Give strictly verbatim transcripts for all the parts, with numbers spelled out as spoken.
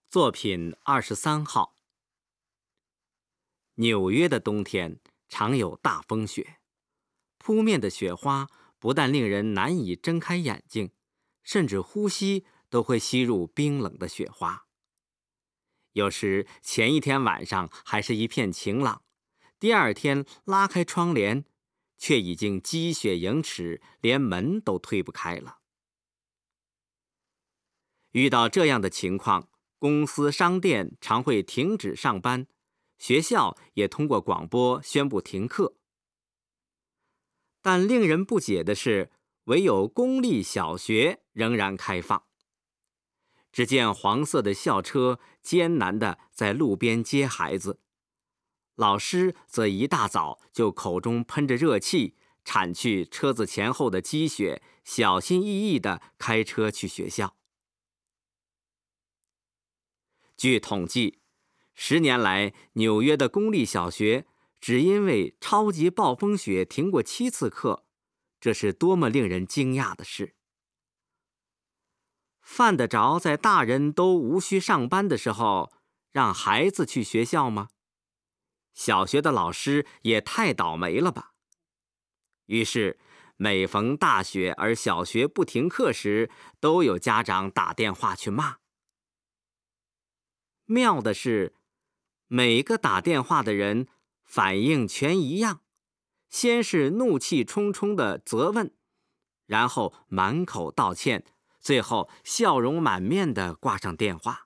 作品二十三号。纽约的冬天常有大风雪，扑面的雪花不但令人难以睁开眼睛，甚至呼吸都会吸入冰冷的雪花。有时前一天晚上还是一片晴朗，第二天拉开窗帘，却已经积雪盈尺，连门都推不开了。遇到这样的情况，公司、商店常会停止上班，学校也通过广播宣布停课。但令人不解的是，唯有公立小学仍然开放。只见黄色的校车艰难地在路边接孩子，老师则一大早就口中喷着热气，铲去车子前后的积雪，小心翼翼地开车去学校。据统计，十年来，纽约的公立小学只因为超级暴风雪停过七次课，这是多么令人惊讶的事！犯得着在大人都无需上班的时候，让孩子去学校吗？小学的老师也太倒霉了吧！于是，每逢大雪而小学不停课时，都有家长打电话去骂。妙的是，每个打电话的人反应全一样，先是怒气冲冲的责问，然后满口道歉，最后笑容满面地挂上电话。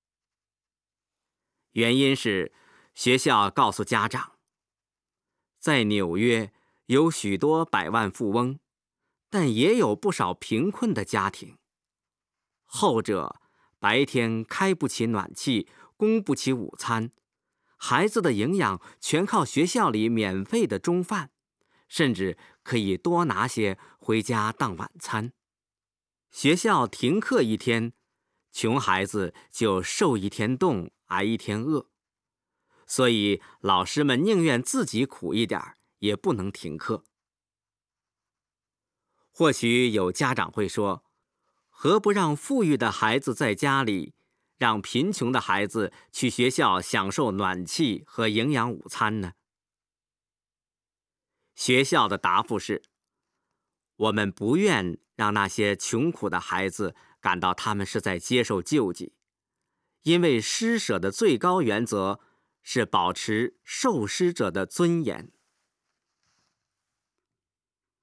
原因是学校告诉家长，在纽约有许多百万富翁，但也有不少贫困的家庭，后者白天开不起暖气，供不起午餐，孩子的营养全靠学校里免费的中饭，甚至可以多拿些回家当晚餐。学校停课一天，穷孩子就受一天冻，挨一天饿。所以老师们宁愿自己苦一点，也不能停课。或许有家长会说，何不让富裕的孩子在家里，让贫穷的孩子去学校享受暖气和营养午餐呢？学校的答复是，我们不愿让那些穷苦的孩子感到他们是在接受救济，因为施舍的最高原则是保持受施者的尊严。